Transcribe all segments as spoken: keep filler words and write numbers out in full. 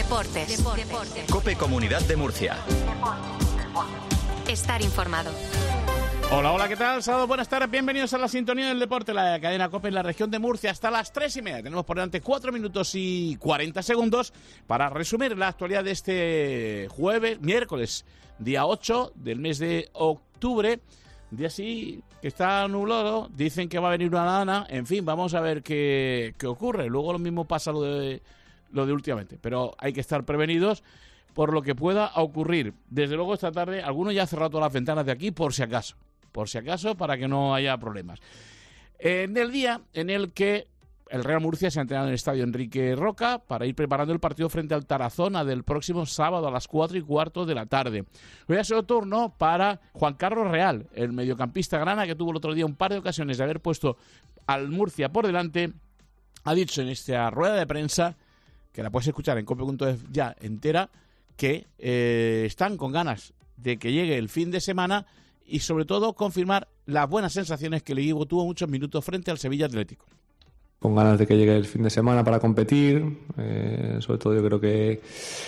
Deportes. Deportes. COPE Comunidad de Murcia. Estar informado. Hola, hola, ¿qué tal? Saludos, buenas tardes, bienvenidos a la sintonía del deporte, la cadena COPE en la región de Murcia, hasta las tres y media. Tenemos por delante cuatro minutos y cuarenta segundos para resumir la actualidad de este jueves, miércoles, día ocho del mes de octubre. Día así que está nublado, dicen que va a venir una lana, en fin, vamos a ver qué, qué ocurre. Luego lo mismo pasa lo de, lo de últimamente, pero hay que estar prevenidos por lo que pueda ocurrir. Desde luego esta tarde, algunos ya han cerrado todas las ventanas de aquí por si acaso, por si acaso, para que no haya problemas. En el día en el que el Real Murcia se ha entrenado en el estadio Enrique Roca para ir preparando el partido frente al Tarazona del próximo sábado a las cuatro y cuarto de la tarde. Hoy ha sido turno para Juan Carlos Real, el mediocampista grana que tuvo el otro día un par de ocasiones de haber puesto al Murcia por delante. Ha dicho en esta rueda de prensa, que la puedes escuchar en cope punto es ya entera, que eh, están con ganas de que llegue el fin de semana y sobre todo confirmar las buenas sensaciones que el equipo tuvo muchos minutos frente al Sevilla Atlético. Con ganas de que llegue el fin de semana para competir, eh, sobre todo yo creo que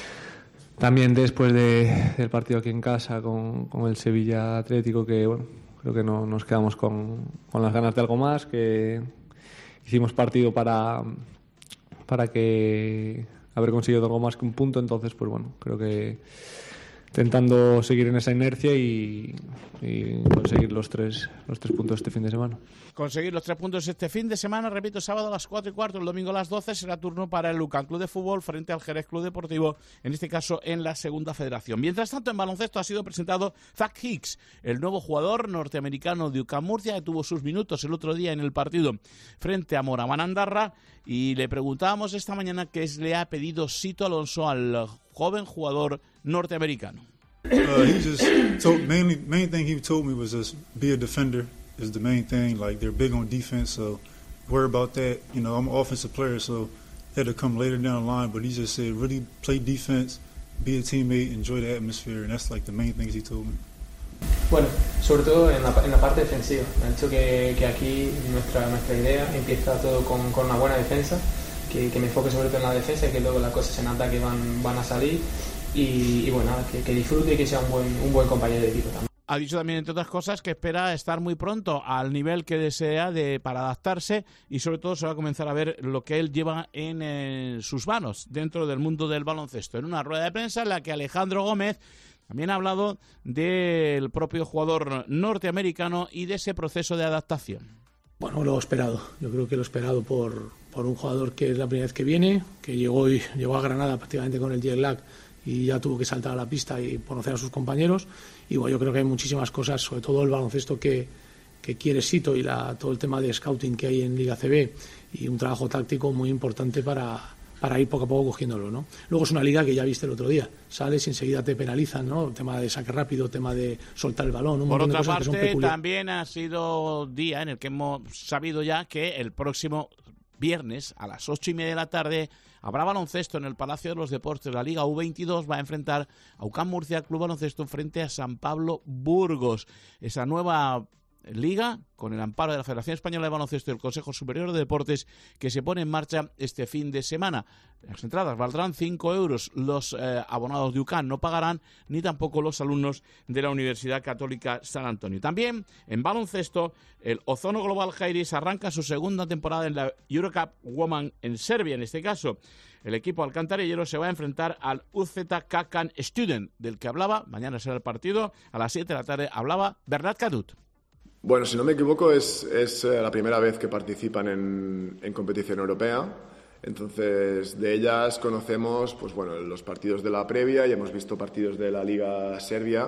también después de, del partido aquí en casa con, con el Sevilla Atlético, que bueno, creo que no, nos quedamos con, con las ganas de algo más, que hicimos partido para, para que haber conseguido algo más que un punto, entonces pues bueno, creo que intentando seguir en esa inercia y, y conseguir los tres, los tres puntos este fin de semana. Conseguir los tres puntos este fin de semana, repito, sábado a las cuatro y cuarto, el domingo a las doce será turno para el Lucan Club de Fútbol frente al Jerez Club Deportivo, en este caso en la segunda federación. Mientras tanto, en baloncesto ha sido presentado Zach Hicks, el nuevo jugador norteamericano de U C A M Murcia, que tuvo sus minutos el otro día en el partido frente a Moraván Andarra, y le preguntábamos esta mañana qué le ha pedido Sito Alonso al joven jugador norteamericano. Uh, he just told mainly main thing he told me was just be a defender is the main thing. Like they're big on defense, so worry about that. You know, I'm an offensive player, so had to come later down the line. But he just said really play defense, be a teammate, enjoy the atmosphere, and that's like the main things he told me. Bueno, sobre todo en la, en la parte defensiva. Me ha dicho que, que aquí nuestra nuestra idea empieza todo con, con una buena defensa, que, que me enfoque sobre todo en la defensa y que luego las cosas en ataque van, van a salir. Y, y bueno, que, que disfrute y que sea un buen, un buen compañero de equipo también. Ha dicho también, entre otras cosas, que espera estar muy pronto al nivel que desea de, para adaptarse y sobre todo se va a comenzar a ver lo que él lleva en eh, sus manos dentro del mundo del baloncesto. En una rueda de prensa en la que Alejandro Gómez también ha hablado del propio jugador norteamericano y de ese proceso de adaptación. Bueno, lo esperado. Yo creo que lo esperado por, por un jugador que es la primera vez que viene, que llegó, y, llegó a Granada prácticamente con el jet lag y ya tuvo que saltar a la pista y conocer a sus compañeros. Y bueno, yo creo que hay muchísimas cosas, sobre todo el baloncesto que, que quiere Sito y la, todo el tema de scouting que hay en Liga C B y un trabajo táctico muy importante para, para ir poco a poco cogiéndolo, ¿no? Luego es una liga que ya viste el otro día, sales y enseguida te penalizan, ¿no? El tema de saque rápido, tema de soltar el balón, un Por montón otra de cosas que son parte, peculiares. también ha sido día en el que hemos sabido ya que el próximo viernes a las ocho y media de la tarde habrá baloncesto en el Palacio de los Deportes. La Liga U veintidós va a enfrentar a U C A M Murcia Club Baloncesto frente a San Pablo Burgos. Esa nueva liga, con el amparo de la Federación Española de Baloncesto y el Consejo Superior de Deportes, que se pone en marcha este fin de semana. Las entradas valdrán cinco euros. Los eh, abonados de U C A M no pagarán, ni tampoco los alumnos de la Universidad Católica San Antonio. También en baloncesto, el Ozono Global Jairis arranca su segunda temporada en la Eurocup Women en Serbia. En este caso, el equipo alcantarillero se va a enfrentar al U Z Kakan Student, del que hablaba, mañana será el partido, a las siete de la tarde hablaba Bernat Cadut. Bueno, si no me equivoco, es, es eh, la primera vez que participan en, en competición europea. Entonces, de ellas conocemos pues, bueno, los partidos de la previa y hemos visto partidos de la Liga Serbia.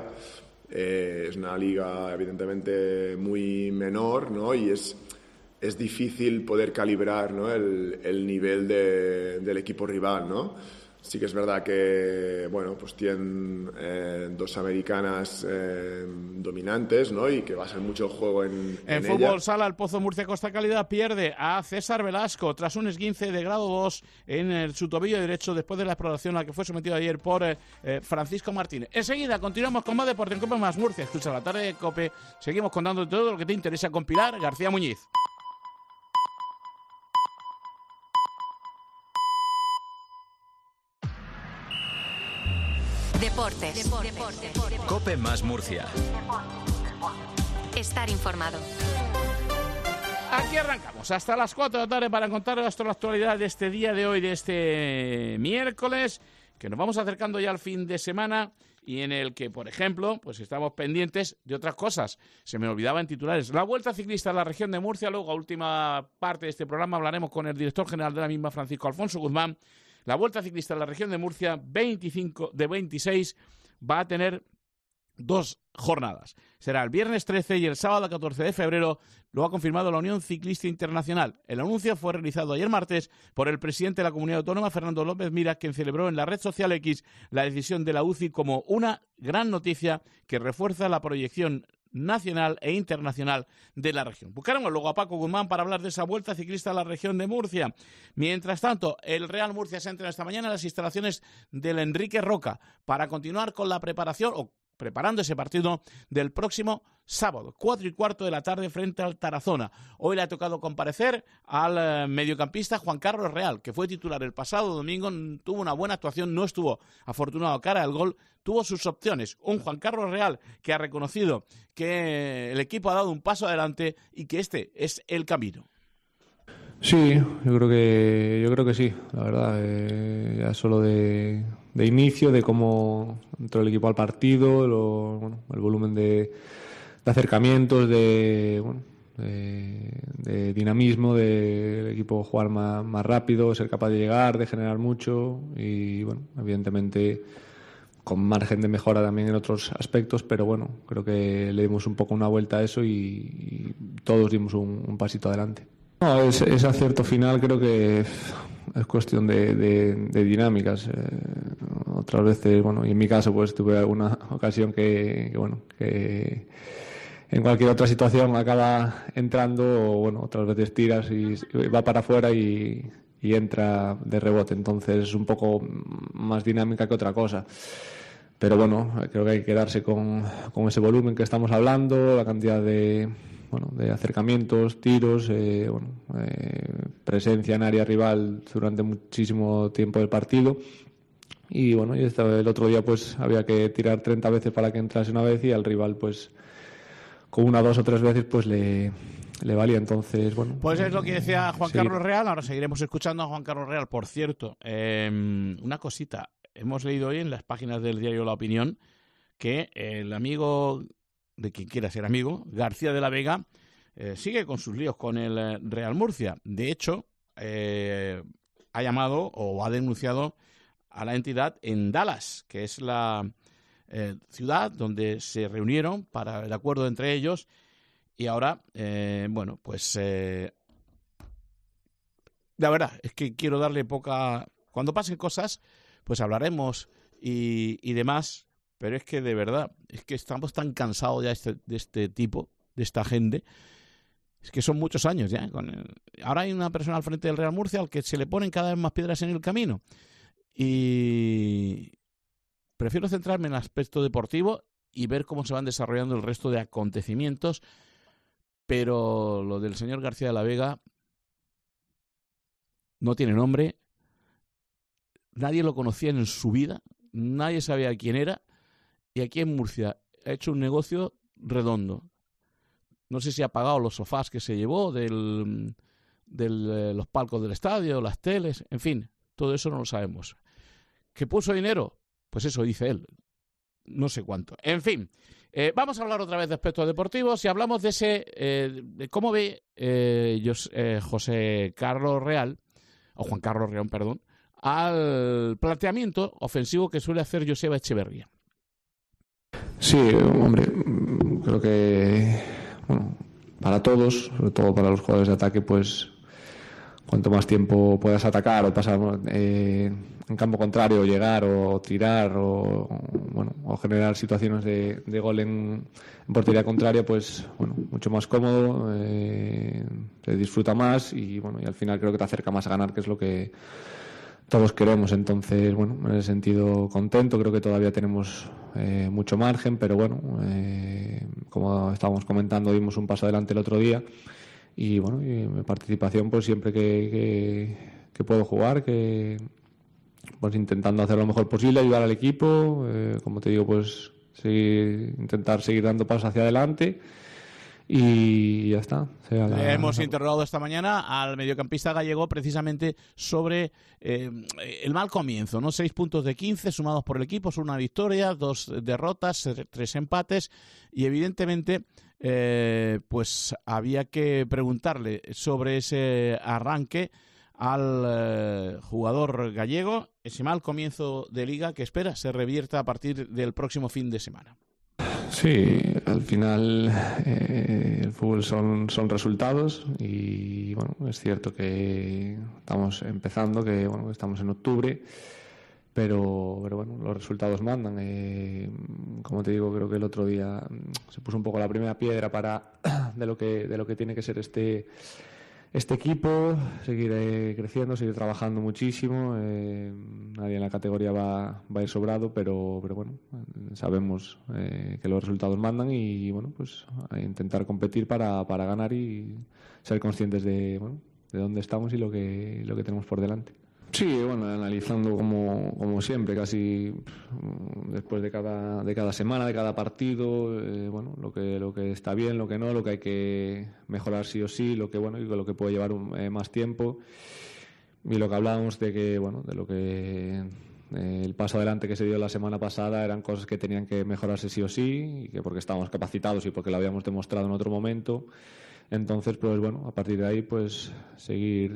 Eh, es una liga, evidentemente, muy menor, ¿no? Y es, es difícil poder calibrar, ¿no? el, el nivel de, del equipo rival, ¿no? Sí que es verdad que, bueno, pues tienen eh, dos americanas eh, dominantes, ¿no? Y que va a ser mucho juego en, en, en fútbol ella. Sala, el Pozo Murcia Costa Calidad pierde a César Velasco tras un esguince de grado dos en el, su tobillo derecho después de la exploración a la que fue sometido ayer por eh, eh, Francisco Martínez. Enseguida continuamos con más deporte en Cope Más Murcia. Escucha la tarde de Cope. Seguimos contando todo lo que te interesa con Pilar García Muñiz. Deportes. Deportes. COPE más Murcia. Estar informado. Aquí arrancamos hasta las cuatro de la tarde para contaros toda la actualidad de este día de hoy, de este miércoles, que nos vamos acercando ya al fin de semana y en el que, por ejemplo, pues estamos pendientes de otras cosas. Se me olvidaba en titulares. La Vuelta Ciclista a la región de Murcia. Luego, a última parte de este programa, hablaremos con el director general de la misma, Francisco Alfonso Guzmán. La Vuelta Ciclista a la región de Murcia, veinticinco de veintiséis, va a tener dos jornadas. Será el viernes trece y el sábado catorce de febrero. Lo ha confirmado la Unión Ciclista Internacional. El anuncio fue realizado ayer martes por el presidente de la Comunidad Autónoma, Fernando López Miras, quien celebró en la red social X la decisión de la U C I como una gran noticia que refuerza la proyección nacional e internacional de la región. Buscaremos luego a Paco Guzmán para hablar de esa Vuelta Ciclista a la región de Murcia. Mientras tanto, el Real Murcia se entra esta mañana en las instalaciones del Enrique Roca para continuar con la preparación o preparando ese partido del próximo sábado, cuatro y cuarto de la tarde frente al Tarazona. Hoy le ha tocado comparecer al eh, mediocampista Juan Carlos Real, que fue titular el pasado domingo, tuvo una buena actuación, no estuvo afortunado cara al gol, tuvo sus opciones. Un Juan Carlos Real que ha reconocido que el equipo ha dado un paso adelante y que este es el camino. Sí, yo creo que yo creo que sí, la verdad. Eh, ya solo de, de inicio, de cómo entró el equipo al partido, lo, bueno, el volumen de, de acercamientos, de, bueno, de, de dinamismo, del de equipo jugar más, más rápido, ser capaz de llegar, de generar mucho y, bueno, evidentemente con margen de mejora también en otros aspectos, pero bueno, creo que le dimos un poco una vuelta a eso y, y todos dimos un, un pasito adelante. No, ese, ese acierto final creo que es cuestión de, de, de dinámicas. Eh, otras veces, bueno, y en mi caso pues tuve alguna ocasión que, que, bueno, que en cualquier otra situación acaba entrando o, bueno, otras veces tiras y va para afuera y, y entra de rebote. Entonces es un poco más dinámica que otra cosa. Pero bueno, creo que hay que quedarse con, con ese volumen que estamos hablando, la cantidad de... bueno, de acercamientos, tiros, eh, bueno, eh, presencia en área rival durante muchísimo tiempo del partido. Y bueno, y el otro día pues había que tirar treinta veces para que entrase una vez y al rival pues con una, dos o tres veces pues le, le valía. Entonces, bueno. Pues es lo que decía Juan sí. Carlos Real. Ahora seguiremos escuchando a Juan Carlos Real. Por cierto, eh, una cosita. Hemos leído hoy en las páginas del diario La Opinión que el amigo... de quien quiera ser amigo, García de la Vega, eh, sigue con sus líos con el eh, Real Murcia. De hecho, eh, ha llamado o ha denunciado a la entidad en Dallas, que es la eh, ciudad donde se reunieron para el acuerdo entre ellos, y ahora, eh, bueno, pues eh, la verdad es que quiero darle poca... Cuando pasen cosas, pues hablaremos y, y demás. Pero es que de verdad, es que estamos tan cansados ya de este, de este tipo, de esta gente. Es que son muchos años ya. Con el... Ahora hay una persona al frente del Real Murcia al que se le ponen cada vez más piedras en el camino. Y prefiero centrarme en el aspecto deportivo y ver cómo se van desarrollando el resto de acontecimientos. Pero lo del señor García de la Vega no tiene nombre. Nadie lo conocía en su vida. Nadie sabía quién era. Y aquí en Murcia ha hecho un negocio redondo. No sé si ha pagado los sofás que se llevó, del, del, eh, los palcos del estadio, las teles, en fin, todo eso no lo sabemos. ¿Que puso dinero? Pues eso dice él. No sé cuánto. En fin, eh, vamos a hablar otra vez de aspectos deportivos y hablamos de ese, eh, de cómo ve eh, José, eh, José Carlos Real, o Juan Carlos Real, perdón, al planteamiento ofensivo que suele hacer Joseba Echeverría. Sí, hombre, creo que bueno, para todos, sobre todo para los jugadores de ataque, pues cuanto más tiempo puedas atacar o pasar eh, en campo contrario, o llegar o tirar o bueno o generar situaciones de, de gol en, en portería contraria, pues bueno, mucho más cómodo, eh, se disfruta más y bueno, y al final creo que te acerca más a ganar, que es lo que todos queremos. Entonces, bueno, en ese sentido contento, creo que todavía tenemos eh, mucho margen, pero bueno, eh, como estábamos comentando, dimos un paso adelante el otro día y bueno, y mi participación pues siempre que, que, que puedo jugar, que, pues intentando hacer lo mejor posible, ayudar al equipo, eh, como te digo, pues seguir, intentar seguir dando pasos hacia adelante. Y ya está. O sea, la... Le hemos interrogado esta mañana al mediocampista gallego precisamente sobre eh, el mal comienzo, ¿no? Seis puntos de quince sumados por el equipo, son una victoria, dos derrotas, tres empates y evidentemente eh, pues había que preguntarle sobre ese arranque al eh, jugador gallego, ese mal comienzo de liga que espera se revierta a partir del próximo fin de semana. Sí, al final eh, el fútbol son, son resultados y bueno, es cierto que estamos empezando, que bueno, estamos en octubre, pero, pero bueno, los resultados mandan. Eh, como te digo, creo que el otro día se puso un poco la primera piedra para de lo que de lo que tiene que ser este este equipo, seguir eh, creciendo, seguir trabajando muchísimo. Eh, nadie en la categoría va, va a ir sobrado, pero, pero bueno, sabemos eh, que los resultados mandan y bueno, pues a intentar competir para, para ganar y ser conscientes de, bueno, de dónde estamos y lo que, lo que tenemos por delante. Sí, bueno, analizando como, como siempre, casi después de cada, de cada semana, de cada partido, eh, bueno, lo que, lo que está bien, lo que no, lo que hay que mejorar sí o sí, lo que bueno y lo que puede llevar un, eh, más tiempo y lo que hablábamos de que bueno, de lo que eh, el paso adelante que se dio la semana pasada eran cosas que tenían que mejorarse sí o sí y que porque estábamos capacitados y porque lo habíamos demostrado en otro momento. Entonces, pues bueno, a partir de ahí, pues seguir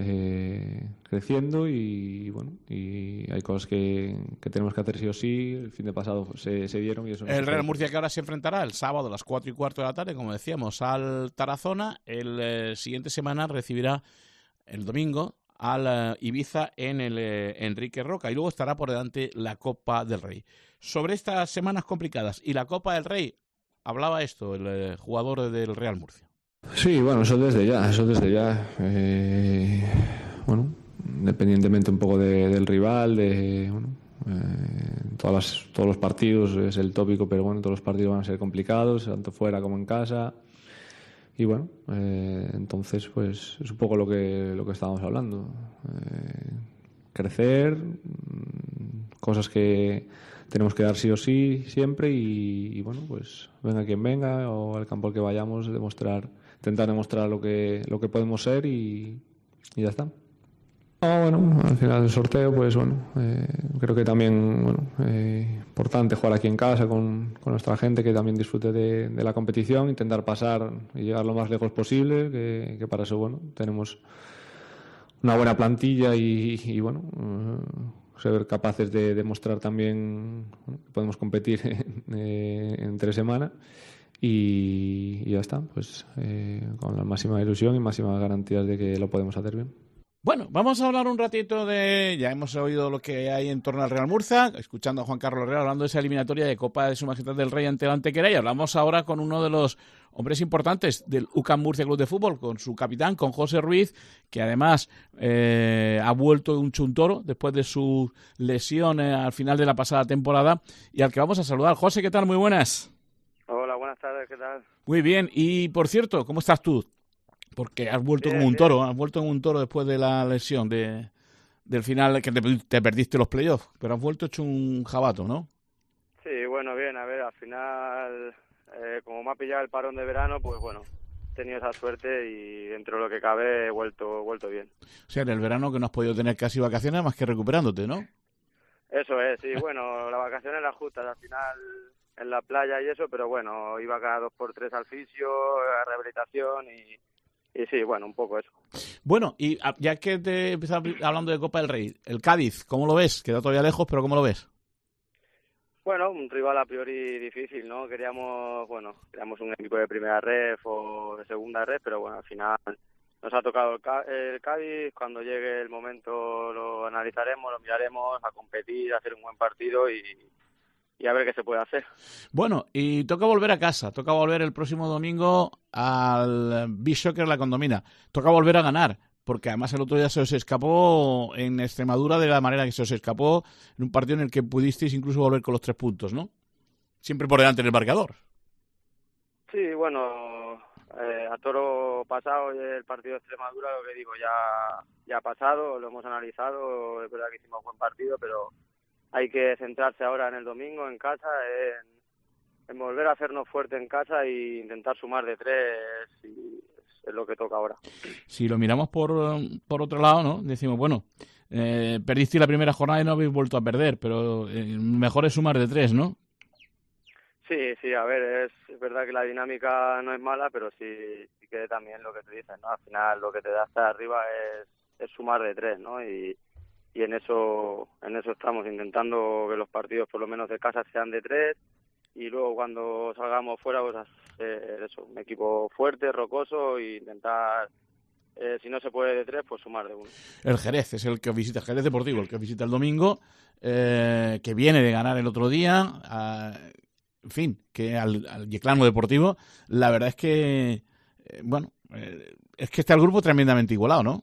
eh, creciendo y bueno, y hay cosas que, que tenemos que hacer sí o sí. El fin de pasado se, se dieron y eso. El Real Murcia que ahora se enfrentará el sábado a las cuatro y cuarto de la tarde, como decíamos, al Tarazona. El eh, siguiente semana recibirá el domingo al eh, Ibiza en el eh, Enrique Roca y luego estará por delante la Copa del Rey. Sobre estas semanas complicadas y la Copa del Rey, hablaba esto el eh, jugador del Real Murcia. Sí, bueno, eso desde ya, eso desde ya. Eh, bueno, independientemente un poco de, del rival, de bueno, eh, todas las, todos los partidos es el tópico, pero bueno, todos los partidos van a ser complicados, tanto fuera como en casa. Y bueno, eh, entonces pues es un poco lo que lo que estábamos hablando. Eh, crecer, cosas que tenemos que dar sí o sí siempre y, y bueno, pues venga quien venga o al campo al que vayamos, demostrar, intentar demostrar lo que lo que podemos ser y, y ya está. No, bueno, al final del sorteo, pues bueno, eh, creo que también, bueno, eh, importante jugar aquí en casa con, con nuestra gente que también disfrute de, de la competición, intentar pasar y llegar lo más lejos posible, que, que para eso, bueno, tenemos una buena plantilla y, y bueno, uh, ser capaces de demostrar también bueno, que podemos competir eh, en tres semanas y, y ya está, pues eh, con la máxima ilusión y máximas garantías de que lo podemos hacer bien. Bueno, vamos a hablar un ratito de... Ya hemos oído lo que hay en torno al Real Murcia, escuchando a Juan Carlos Herrera hablando de esa eliminatoria de Copa de Su Majestad del Rey ante el Antequera, y hablamos ahora con uno de los hombres importantes del U C A M Murcia Club de Fútbol, con su capitán, con José Ruiz, que además eh, ha vuelto de un chuntoro después de su lesión eh, al final de la pasada temporada, y al que vamos a saludar. José, ¿qué tal? Muy buenas. Hola, buenas tardes, ¿qué tal? Muy bien, y por cierto, ¿cómo estás tú? Porque has vuelto bien, como un toro, bien. has vuelto como un toro después de la lesión de del final, que te, te perdiste los playoffs, pero has vuelto hecho un jabato, ¿no? Sí, bueno, bien, a ver, al final, eh, como me ha pillado el parón de verano, pues bueno, he tenido esa suerte y dentro de lo que cabe he vuelto, he vuelto bien. O sea, en el verano que no has podido tener casi vacaciones más que recuperándote, ¿no? Eso es, sí, bueno, las vacaciones las justas, al final en la playa y eso, pero bueno, iba cada dos por tres al fisio, a rehabilitación y... Y sí, bueno, un poco eso. Bueno, y ya que te empiezas hablando de Copa del Rey, el Cádiz, ¿cómo lo ves? Queda todavía lejos, pero ¿cómo lo ves? Bueno, un rival a priori difícil, ¿no? Queríamos, bueno, queríamos un equipo de primera ref o de segunda ref, pero bueno, al final nos ha tocado el Cádiz. Cuando llegue el momento lo analizaremos, lo miraremos, a competir, a hacer un buen partido y... y a ver qué se puede hacer. Bueno, y toca volver a casa, toca volver el próximo domingo al Beach Soccer La Condomina, toca volver a ganar, porque además el otro día se os escapó en Extremadura de la manera que se os escapó en un partido en el que pudisteis incluso volver con los tres puntos, ¿no? Siempre por delante del marcador. Sí, bueno, eh, a toro pasado el partido de Extremadura, lo que digo, ya, ya ha pasado, lo hemos analizado, es verdad que hicimos buen partido, pero hay que centrarse ahora en el domingo, en casa, en, en volver a hacernos fuerte en casa e intentar sumar de tres, y es lo que toca ahora. Si lo miramos por, por otro lado, ¿no? Decimos, bueno, eh, perdiste la primera jornada y no habéis vuelto a perder, pero eh, mejor es sumar de tres, ¿no? Sí, sí, a ver, es, es verdad que la dinámica no es mala, pero sí, sí que también lo que tú dices, ¿no? Al final lo que te da hasta arriba es, es sumar de tres, ¿no? Y, y en eso en eso estamos, intentando que los partidos por lo menos de casa sean de tres, y luego cuando salgamos fuera, pues hacer eso, un equipo fuerte, rocoso, e intentar, eh, si no se puede de tres, pues sumar de uno. El Jerez es el que visita, el Jerez Deportivo, el que visita el domingo, eh, que viene de ganar el otro día, eh, en fin, que al, al Yeclano Deportivo, la verdad es que, eh, bueno, eh, es que está el grupo tremendamente igualado, ¿no?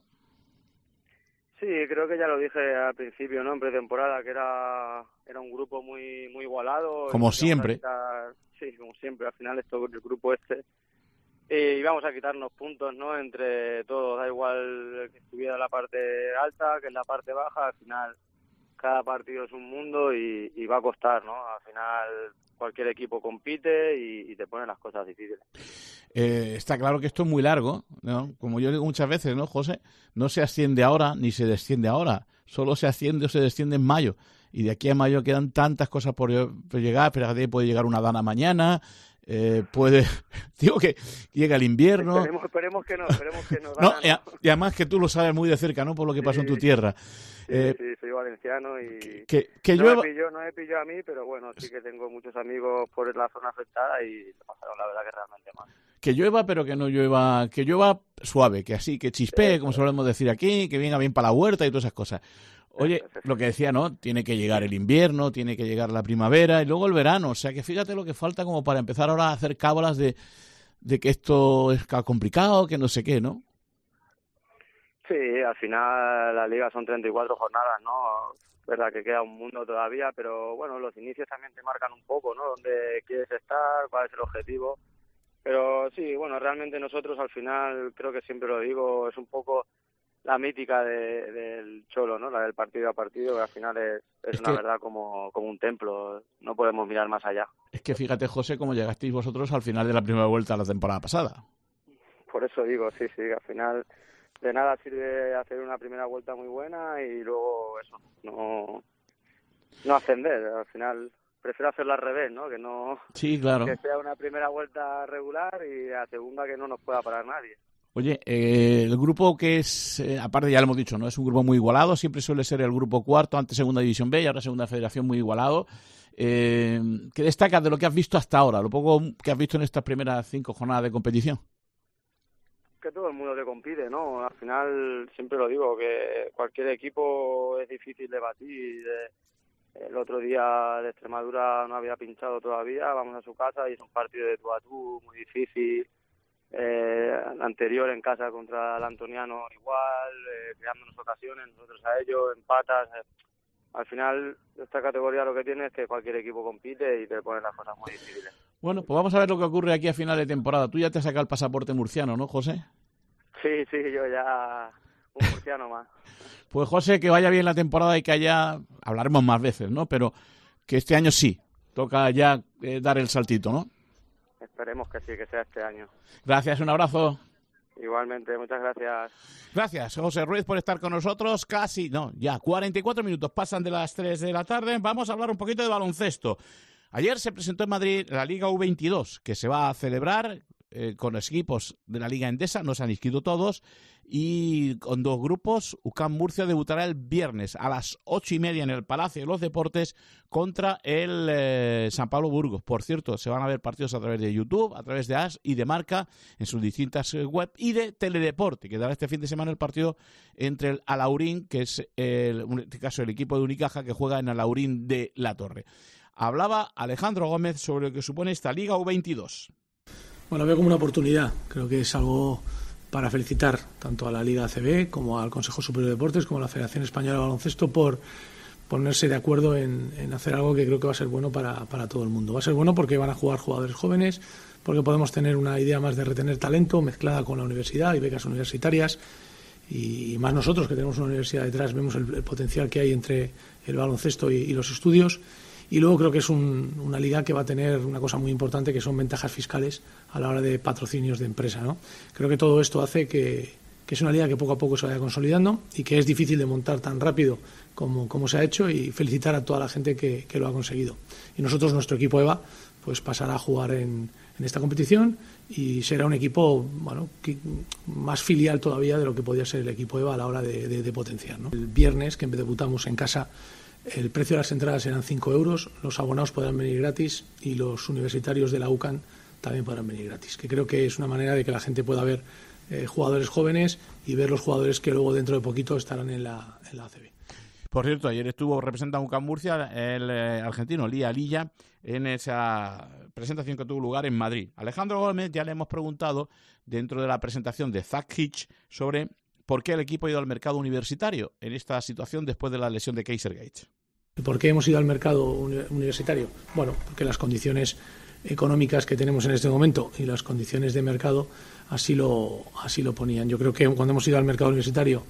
Sí, creo que ya lo dije al principio, ¿no? En pretemporada, que era era un grupo muy muy igualado. Como siempre. Quitar, sí, como siempre. Al final esto el grupo este. Y íbamos a quitarnos puntos, ¿no? Entre todos. Da igual que estuviera la parte alta, que en la parte baja. Al final, cada partido es un mundo y, y va a costar, ¿no? Al final, cualquier equipo compite y, y te pone las cosas difíciles. Eh, está claro que esto es muy largo, ¿no? Como yo digo muchas veces, ¿no, José? No se asciende ahora ni se desciende ahora, solo se asciende o se desciende en mayo, y de aquí a mayo quedan tantas cosas por, por llegar. Fíjate, puede llegar una dana mañana, eh, puede, digo que llega el invierno. Esperemos, esperemos que no, esperemos que no. No, Dana, y, a, y además que tú lo sabes muy de cerca, ¿no? Por lo que sí, pasó en tu tierra. Sí, eh, sí, soy valenciano y que, que no, llueva... me pilló, no me pilló a mí, pero bueno, sí que tengo muchos amigos por la zona afectada y se pasaron la verdad que realmente mal. Que llueva, pero que no llueva, que llueva suave, que así, que chispee, como solemos decir aquí, que venga bien para la huerta y todas esas cosas. Oye, lo que decía, ¿no? Tiene que llegar el invierno, tiene que llegar la primavera y luego el verano. O sea que fíjate lo que falta como para empezar ahora a hacer cábalas de, de que esto es complicado, que no sé qué, ¿no? Sí, al final la liga son treinta y cuatro jornadas, ¿no? Es verdad que queda un mundo todavía, pero bueno, los inicios también te marcan un poco, ¿no? Dónde quieres estar, cuál es el objetivo. Pero sí, bueno, realmente nosotros al final, creo que siempre lo digo, es un poco la mítica de, del Cholo, ¿no? La del partido a partido, que al final es, es, es una que, verdad como, como un templo, no podemos mirar más allá. Es que fíjate, José, cómo llegasteis vosotros al final de la primera vuelta de la temporada pasada. Por eso digo, sí, sí, al final de nada sirve hacer una primera vuelta muy buena y luego eso, no, no ascender, al final... Prefiero hacerlo al revés, ¿no? Que no sí, claro. Que sea una primera vuelta regular y la segunda que no nos pueda parar nadie. Oye, eh, el grupo que es, eh, aparte ya lo hemos dicho, ¿no? Es un grupo muy igualado, siempre suele ser el grupo cuarto, antes Segunda División B y ahora Segunda Federación, muy igualado. Eh, ¿Qué destacas de lo que has visto hasta ahora, lo poco que has visto en estas primeras cinco jornadas de competición? Que todo el mundo te compite, ¿no? Al final, siempre lo digo, que cualquier equipo es difícil de batir. De... El otro día de Extremadura no había pinchado todavía, vamos a su casa y es un partido de tú a tú muy difícil. Eh, el anterior en casa contra el Antoniano igual, eh, creándonos ocasiones, nosotros a ellos, empatas. Eh. Al final, esta categoría lo que tiene es que cualquier equipo compite y te ponen las cosas muy difíciles. Bueno, pues vamos a ver lo que ocurre aquí a final de temporada. Tú ya te has sacado el pasaporte murciano, ¿no, José? Sí, sí, yo ya un murciano más. Pues José, que vaya bien la temporada y que haya, hablaremos más veces, ¿no? Pero que este año sí, toca ya eh, dar el saltito, ¿no? Esperemos que sí, que sea este año. Gracias, un abrazo. Igualmente, muchas gracias. Gracias, José Ruiz, por estar con nosotros. Casi, no, ya cuarenta y cuatro minutos pasan de las tres de la tarde. Vamos a hablar un poquito de baloncesto. Ayer se presentó en Madrid la Liga U veintidós, que se va a celebrar eh, con los equipos de la Liga Endesa, no se han inscrito todos, y con dos grupos. U C A M Murcia debutará el viernes a las ocho y media en el Palacio de los Deportes contra el eh, San Pablo Burgos. Por cierto, se van a ver partidos a través de YouTube, a través de A S y de Marca en sus distintas web, y de Teledeporte, que dará este fin de semana el partido entre el Alaurín, que es el, en este caso el equipo de Unicaja, que juega en Alaurín de la Torre. Hablaba Alejandro Gómez sobre lo que supone esta Liga U veintidós. Bueno, veo como una oportunidad. Creo que es algo para felicitar tanto a la Liga A C B como al Consejo Superior de Deportes como a la Federación Española de Baloncesto por, ponerse de acuerdo en, en hacer algo que creo que va a ser bueno para, para todo el mundo. Va a ser bueno porque van a jugar jugadores jóvenes, porque podemos tener una idea más de retener talento mezclada con la universidad y becas universitarias, y, y más nosotros que tenemos una universidad detrás vemos el, el potencial que hay entre el baloncesto y, y los estudios. Y luego creo que es un, una liga que va a tener una cosa muy importante, que son ventajas fiscales a la hora de patrocinios de empresa, ¿no? Creo que todo esto hace que, que es una liga que poco a poco se vaya consolidando y que es difícil de montar tan rápido como, como se ha hecho, y felicitar a toda la gente que, que lo ha conseguido. Y nosotros, nuestro equipo EVA, pues pasará a jugar en, en esta competición y será un equipo, bueno, que, más filial todavía de lo que podía ser el equipo EVA a la hora de, de, de potenciar, ¿no? El viernes, que debutamos en casa, el precio de las entradas serán cinco euros, los abonados podrán venir gratis y los universitarios de la UCAN también podrán venir gratis, que creo que es una manera de que la gente pueda ver eh, jugadores jóvenes y ver los jugadores que luego dentro de poquito estarán en la, en la A C B. Por cierto, ayer estuvo representando a UCAM Murcia el eh, argentino Lía Lilla en esa presentación que tuvo lugar en Madrid. Alejandro Gómez ya le hemos preguntado dentro de la presentación de Zach Hitch sobre por qué el equipo ha ido al mercado universitario en esta situación después de la lesión de Kaiser Gates. ¿Por qué hemos ido al mercado universitario? Bueno, porque las condiciones económicas que tenemos en este momento y las condiciones de mercado así lo, así lo ponían. Yo creo que cuando hemos ido al mercado universitario,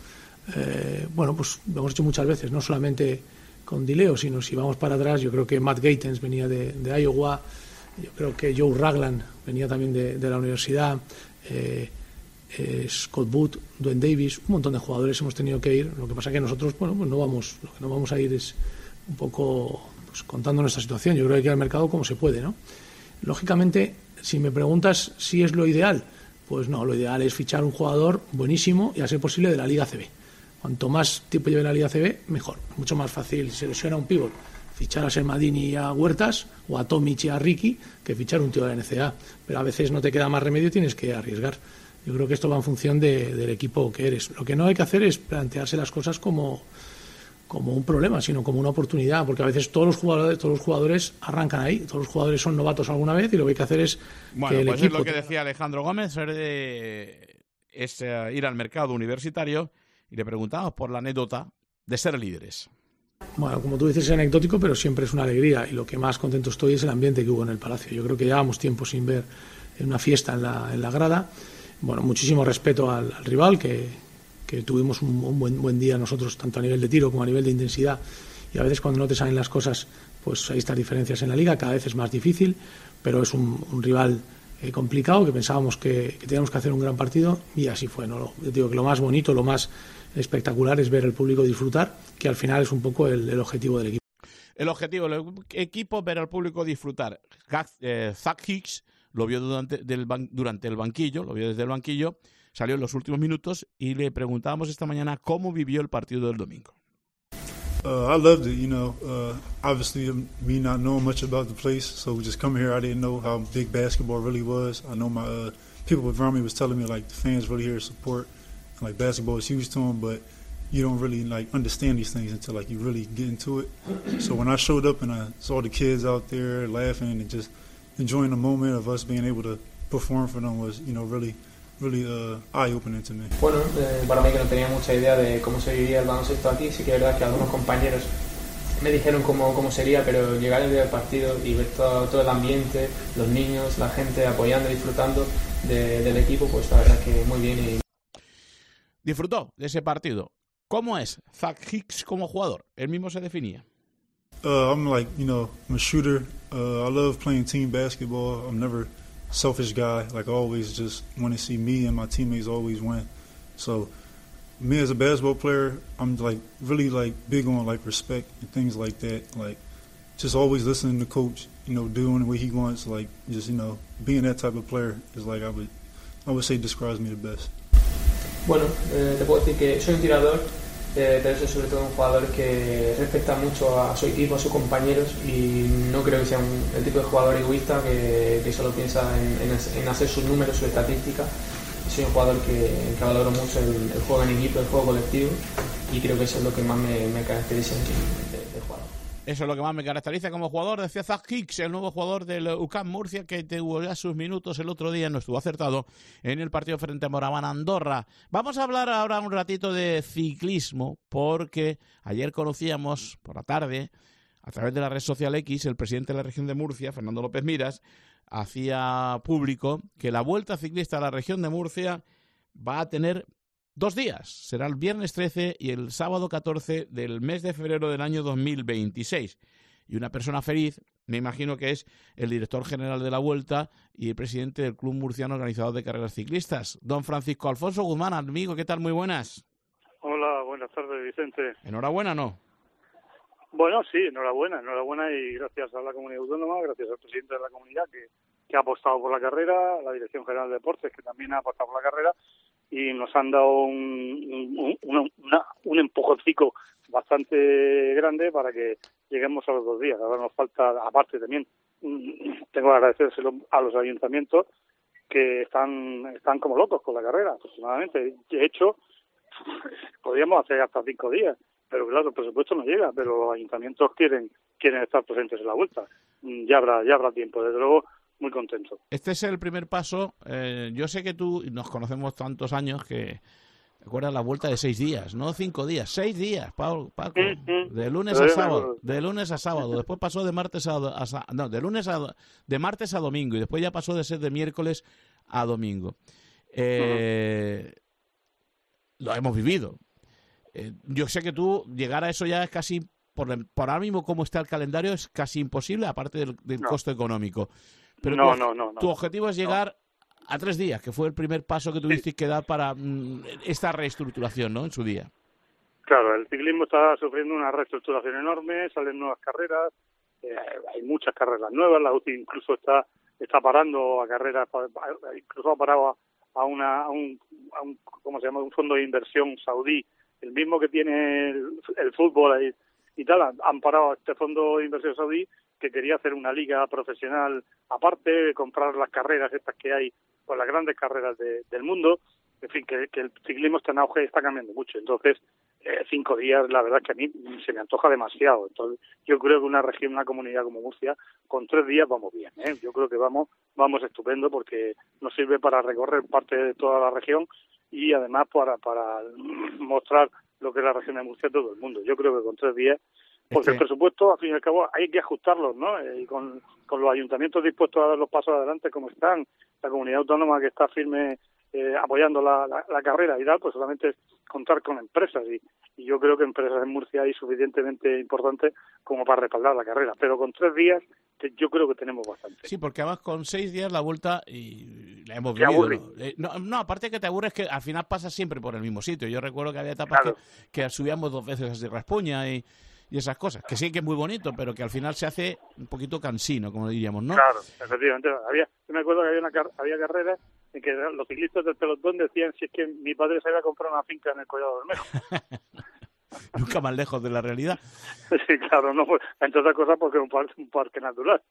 eh, bueno, pues lo hemos hecho muchas veces, no solamente con Dileo, sino si vamos para atrás, yo creo que Matt Gatens venía de, de Iowa, yo creo que Joe Ragland venía también de, de la universidad, eh, eh, Scott Booth, Dwayne Davis, un montón de jugadores hemos tenido que ir. Lo que pasa es que nosotros, bueno, pues no vamos, lo que no vamos a ir es un poco pues, contando nuestra situación. Yo creo que hay que ir al mercado como se puede, ¿no? Lógicamente, si me preguntas si es lo ideal, pues no, lo ideal es fichar un jugador buenísimo y a ser posible de la Liga A C B. Cuanto más tiempo lleve en la Liga A C B, mejor. Mucho más fácil, si se lesiona un pívot, fichar a Sermadini y a Huertas, o a Tomic y a Ricky, que fichar un tío de la N C A A. Pero a veces no te queda más remedio y tienes que arriesgar. Yo creo que esto va en función de, del equipo que eres. Lo que no hay que hacer es plantearse las cosas como, como un problema, sino como una oportunidad, porque a veces todos los jugadores, todos los jugadores arrancan ahí, todos los jugadores son novatos alguna vez y lo que hay que hacer es bueno, que el pues equipo... es lo que decía Alejandro Gómez, eh, es eh, ir al mercado universitario, y le preguntamos por la anécdota de ser líderes. Bueno, como tú dices, es anecdótico, pero siempre es una alegría, y lo que más contento estoy es el ambiente que hubo en el Palacio. Yo creo que llevábamos tiempo sin ver una fiesta en la, en la grada. Bueno, muchísimo respeto al, al rival, que, que tuvimos un, un buen, buen día nosotros, tanto a nivel de tiro como a nivel de intensidad, y a veces cuando no te salen las cosas, pues hay estas diferencias en la liga, cada vez es más difícil, pero es un, un rival eh, complicado, que pensábamos que, que teníamos que hacer un gran partido, y así fue, ¿no? Yo digo que lo más bonito, lo más espectacular es ver al público disfrutar, que al final es un poco el, el objetivo del equipo. El objetivo del equipo, ver al público disfrutar. Eh, Zach Hicks lo vio durante, del ban, durante el banquillo, lo vio desde el banquillo, salió en los últimos minutos, y le preguntábamos esta mañana cómo vivió el partido del domingo. Uh, I loved it, you know. Uh, obviously, me not knowing much about the place, so just coming here, I didn't know how big basketball really was. I know my uh, people around me was telling me like the fans really here to support, and, like basketball is huge to them, but you don't really like understand these things until like you really get into it. So when I showed up and I saw the kids out there laughing and just enjoying the moment of us being able to perform for them was, you know, really, really uh, eye-opening to me. Bueno, eh, para mí que no tenía mucha idea de cómo se vivía el baloncesto aquí, sí que es verdad que algunos compañeros me dijeron cómo, cómo sería, pero llegar el día del partido y ver todo, todo el ambiente, los niños, la gente apoyando y disfrutando de, del equipo, pues la verdad que muy bien. Y... Disfrutó de ese partido. ¿Cómo es Zach Hicks como jugador? Él mismo se definía. Uh, I'm like, you know, I'm a shooter. Uh, I love playing team basketball. I'm never a selfish guy. Like I always just want to see me and my teammates always win. So me as a basketball player, I'm like really like big on like respect and things like that. Like just always listening to coach, you know, doing what he wants. Like just, you know, being that type of player is like I would, I would say describes me the best. Bueno, eh, te puedo decir que soy un tirador. Eh, pero soy sobre todo un jugador que respeta mucho a su equipo, a sus compañeros, y no creo que sea un, el tipo de jugador egoísta que, que solo piensa en, en, en hacer sus números, su estadística. Soy un jugador que, que valoro mucho el, el juego en equipo, el juego colectivo, y creo que eso es lo que más me, me caracteriza de, de jugador. Eso es lo que más me caracteriza como jugador, decía Zach Hicks, el nuevo jugador del U C A M Murcia, que tuvo ya sus minutos el otro día, no estuvo acertado en el partido frente a Moraván Andorra. Vamos a hablar ahora un ratito de ciclismo, porque ayer conocíamos por la tarde, a través de la red social X, el presidente de la región de Murcia, Fernando López Miras, hacía público que la Vuelta Ciclista a la región de Murcia va a tener dos días. Será el viernes trece y el sábado catorce del mes de febrero del año dos mil veintiséis. Y una persona feliz, me imagino que es el director general de la Vuelta y el presidente del Club Murciano Organizador de Carreras Ciclistas, don Francisco Alfonso Guzmán. Amigo, ¿qué tal? Muy buenas. Hola, buenas tardes, Vicente. Enhorabuena, ¿no? Bueno, sí, enhorabuena, enhorabuena y gracias a la comunidad autónoma, gracias al presidente de la comunidad que, que ha apostado por la carrera, a la Dirección General de Deportes que también ha apostado por la carrera y nos han dado un, un, un, una, un empujoncico bastante grande para que lleguemos a los dos días. Ahora nos falta, aparte también, tengo que agradecérselo a los ayuntamientos que están están como locos con la carrera, afortunadamente. De hecho, podríamos hacer hasta cinco días. Pero claro, el presupuesto no llega, pero los ayuntamientos quieren quieren estar presentes en la Vuelta. Ya habrá ya habrá tiempo, desde luego, muy contento. Este es el primer paso. Eh, yo sé que tú, nos conocemos tantos años que te acuerdas la Vuelta de seis días, no cinco días, seis días, Paco, Paco mm-hmm. de lunes a sábado, de lunes a sábado. Después pasó de martes a, a no, de lunes a de martes a domingo y después ya pasó de ser de miércoles a domingo. Eh, uh-huh. Lo hemos vivido. Eh, yo sé que tú llegar a eso ya es casi, por, por ahora mismo como está el calendario, es casi imposible, aparte del, del no. costo económico. Pero no, tu, no, no, no. tu objetivo es llegar no. a tres días, que fue el primer paso que tuvisteis sí. que dar para mm, esta reestructuración, ¿no?, en su día. Claro, el ciclismo está sufriendo una reestructuración enorme, salen nuevas carreras, eh, hay muchas carreras nuevas, la U C I incluso está está parando a carreras, incluso ha parado a, a, una, a, un, a un, ¿cómo se llama?, un fondo de inversión saudí, el mismo que tiene el, el fútbol y, y tal, han parado a este fondo de inversión saudí que quería hacer una liga profesional aparte, comprar las carreras estas que hay, pues las grandes carreras de, del mundo, en fin, que, que el ciclismo está en auge y está cambiando mucho. Entonces, eh, cinco días, la verdad es que a mí se me antoja demasiado. Entonces, yo creo que una región, una comunidad como Murcia, con tres días vamos bien, ¿eh? Yo creo que vamos, vamos estupendo porque nos sirve para recorrer parte de toda la región y además para para mostrar lo que es la región de Murcia a todo el mundo. Yo creo que con tres días, porque el presupuesto, al fin y al cabo, hay que ajustarlos, ¿no? Eh, y con, con los ayuntamientos dispuestos a dar los pasos adelante como están, la comunidad autónoma que está firme eh, apoyando la, la, la carrera y tal, pues solamente es contar con empresas. Y, y yo creo que empresas en Murcia hay suficientemente importantes como para respaldar la carrera. Pero con tres días yo creo que tenemos bastante. Sí, porque además con seis días la Vuelta y la hemos vivido. ¿No? Eh, no, no, aparte que te aburres que al final pasas siempre por el mismo sitio. Yo recuerdo que había etapas claro. que, que subíamos dos veces a Sierra Espuña y, y esas cosas, que sí que es muy bonito, pero que al final se hace un poquito cansino, como diríamos, ¿no? Claro, efectivamente. Había, yo me acuerdo que había, una car había carreras en que los ciclistas del pelotón decían si es que mi padre se había comprado una finca en el Collado Bermejo. Nunca más lejos de la realidad. Sí, claro, no, pues, entre otras cosas porque es un parque, un parque natural.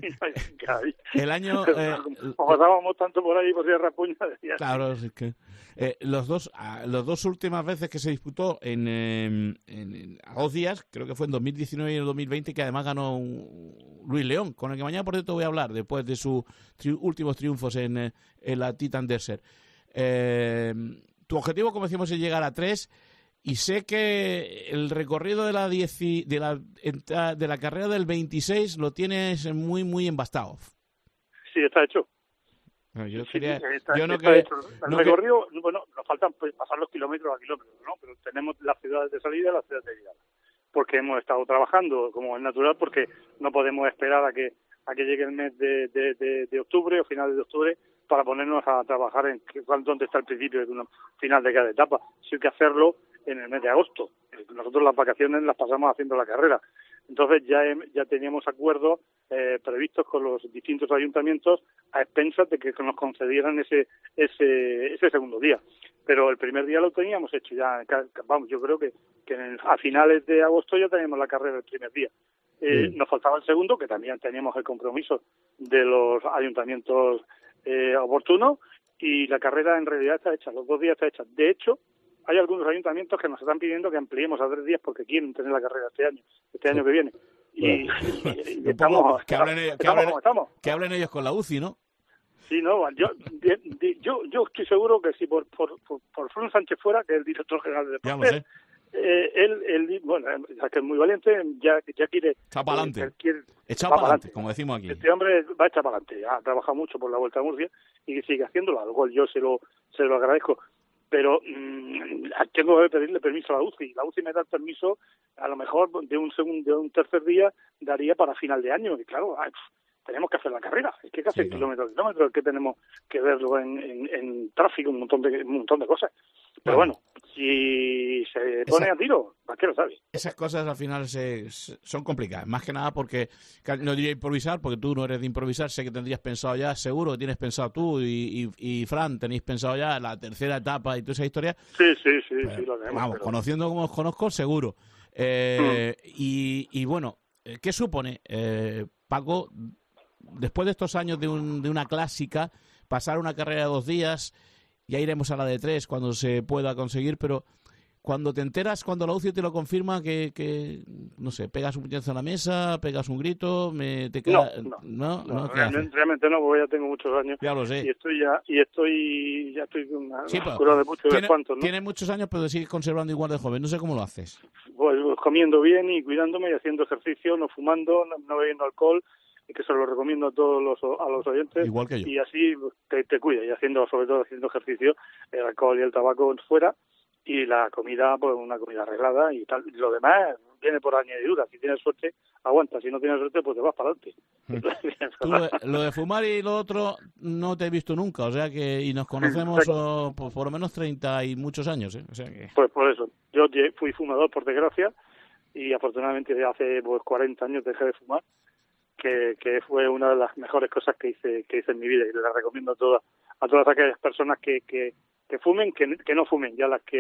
El año... Eh, Como pasábamos tanto por ahí, por Sierra Puña, decía... Claro, es que... Eh, los dos las dos últimas veces que se disputó en, eh, en, en a dos días, creo que fue en dos mil diecinueve y en el dos mil veinte, que además ganó un, Luis León, con el que mañana por cierto voy a hablar, después de sus tri últimos triunfos en, en la Titan Desert. Eh, tu objetivo, como decimos, es llegar a tres... Y sé que el recorrido de la, diez, de la de la carrera del veintiséis lo tienes muy, muy embastado. Sí, está hecho. No, yo sí, quería, sí, está, yo no está que, hecho. El no recorrido, que... bueno, nos faltan pues, pasar los kilómetros a kilómetros, ¿no? Pero tenemos las ciudades de salida y las ciudades de llegada. Porque hemos estado trabajando, como es natural, porque no podemos esperar a que a que llegue el mes de, de, de, de octubre o finales de octubre para ponernos a trabajar en dónde está el principio y el final de cada etapa. Sí hay que hacerlo en el mes de agosto. Nosotros las vacaciones las pasamos haciendo la carrera. Entonces ya ya teníamos acuerdos eh, previstos con los distintos ayuntamientos a expensas de que nos concedieran ese ese ese segundo día. Pero el primer día lo teníamos hecho ya. Vamos, yo creo que, que en el, a finales de agosto ya teníamos la carrera el primer día. Eh, sí. Nos faltaba el segundo, que también teníamos el compromiso de los ayuntamientos eh, oportunos, y la carrera en realidad está hecha, los dos días está hecha. De hecho, hay algunos ayuntamientos que nos están pidiendo que ampliemos a tres días porque quieren tener la carrera este año, este año que viene. y, y, y estamos, estamos, que hablen ellos, que estamos hablen, como estamos. que hablen ellos con la U C I, ¿no? Sí, no, yo, yo, yo estoy seguro que si por, por, por, por Fran Sánchez fuera, que es el director general de deportes, ya lo sé. Eh, él, él, bueno, ya que es muy valiente, ya, ya quiere... Echar para adelante. Eh, quiere, echar para adelante, como decimos aquí. Este hombre va a echar para adelante, ha trabajado mucho por la Vuelta a Murcia y sigue haciéndolo, al cual yo se lo, se lo agradezco. Pero mmm, tengo que pedirle permiso a la U C I. La U C I me da el permiso, a lo mejor de un segundo, de un tercer día, daría para final de año. Y claro, ay, tenemos que hacer la carrera, es que casi sí, claro. kilómetros, kilómetros, es que tenemos que verlo en, en, en tráfico, un montón de un montón de cosas. Pero bueno, bueno si se pone esa, a tiro, ¿para qué lo sabe? Esas cosas al final se, se, son complicadas, más que nada porque, no diría improvisar, porque tú no eres de improvisar, sé que tendrías pensado ya, seguro que tienes pensado tú y, y, y Fran, tenéis pensado ya la tercera etapa y toda esa historia. Sí, sí, sí, pero, sí, lo tenemos. Vamos, pero... conociendo como os conozco, seguro. Eh, mm. y, y bueno, ¿qué supone, eh, Paco, después de estos años de, un, de una clásica, pasar una carrera de dos días, ya iremos a la de tres cuando se pueda conseguir, pero cuando te enteras, cuando la U C I te lo confirma, que, que no sé, pegas un puñetazo en la mesa, pegas un grito, me te queda... No, no, no, no, no realmente, realmente no, porque ya tengo muchos años. Ya lo sé. Y estoy ya, y estoy, ya estoy con una sí, cura de muchos tiene, espantos, ¿no? Tienes muchos años, pero sigues conservando igual de joven, no sé cómo lo haces. Pues, pues comiendo bien y cuidándome y haciendo ejercicio, no fumando, no, no bebiendo alcohol, y que se lo recomiendo a todos los a los oyentes. Igual que yo. Y así te, te cuida, y haciendo, sobre todo haciendo ejercicio, el alcohol y el tabaco fuera, y la comida, pues una comida arreglada y tal. Lo demás viene por añadidura. Si tienes suerte, aguanta. Si no tienes suerte, pues te vas para adelante. Tú, lo, de, lo de fumar y lo otro no te he visto nunca, o sea que, y nos conocemos oh, por, por lo menos treinta y muchos años, ¿eh? O sea que... Pues por eso. Yo fui fumador, por desgracia, y afortunadamente hace pues cuarenta años dejé de fumar, que, que fue una de las mejores cosas que hice que hice en mi vida, y les recomiendo a todas, a todas aquellas personas que, que, que fumen, que, que no fumen, ya las que